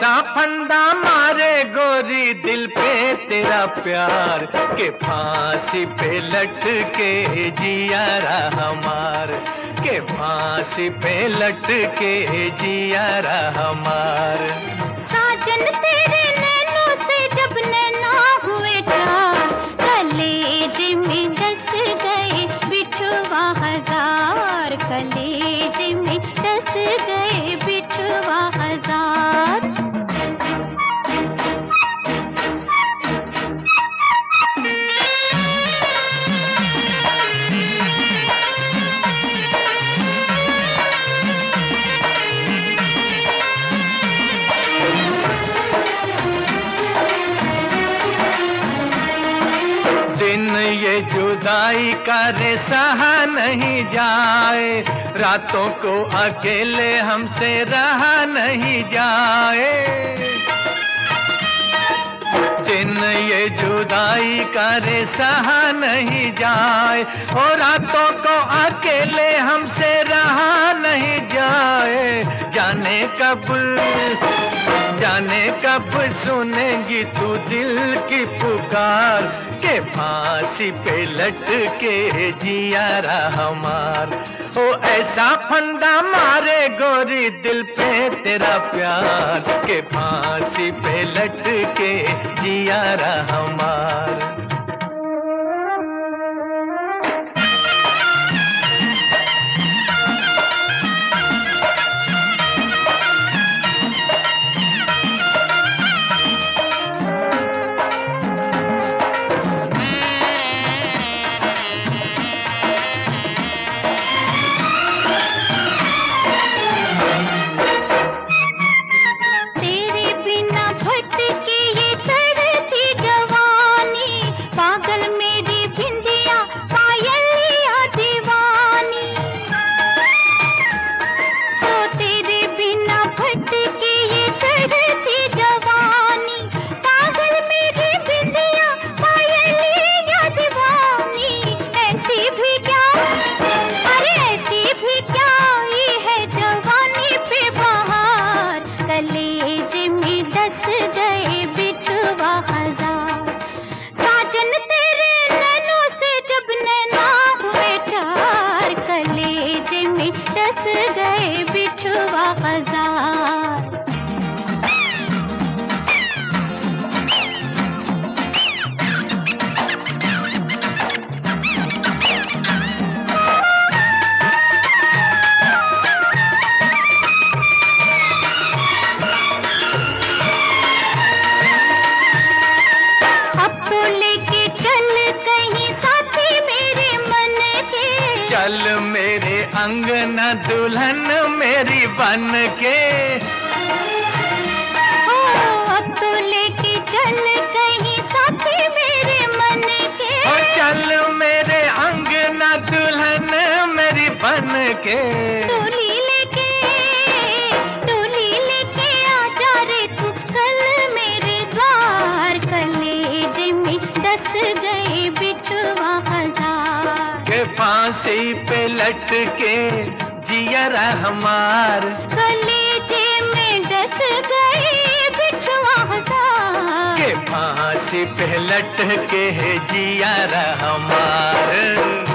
ऐसा फंदा मारे गोरी दिल पे तेरा प्यार के फांसी पे लटके जियारा हमार, के फांसी पे लटके जियारा हमार। साजन तेरे नैनों से जब नैना हुए चार, कलेज में डस गए बिछुआ हजार, कलेज में डस गए बिछुआ हजार। दिन ये जुदाई का रे सहा नहीं जाए, रातों को अकेले हमसे रहा नहीं जाए। दिन ये जुदाई का रे सहा नहीं जाए, और रातों को अकेले हमसे रहा नहीं जाए। जाने कब सुनेंगी तू दिल की पुकार, के फांसी पे लटके जियारा हमार। ओ ऐसा फंदा मारे गोरी दिल पे तेरा प्यार, के फांसी पे लटके जियारा हमार। कलेज में डस गए बिछुआ हजार, साजन तेरे नैनों से जब नैना हुए चार, कलेज में डस गए बिछुआ हजार। चल मेरे अंगना दुल्हन मेरी बन के, ओ अब तो लेके चल कहीं साथी मेरे मन के। ओ चल मेरे अंगना दुल्हन मेरी बन के, डोली लेके आ जा रे तू कल मेरे द्वार, कलेज में डस गए बिछुआ हजार, के फांसी पे लटके जियरा हमार, कलेजे में डस गए बिछुआ हजार, के फांसी पे लटके जियरा हमार।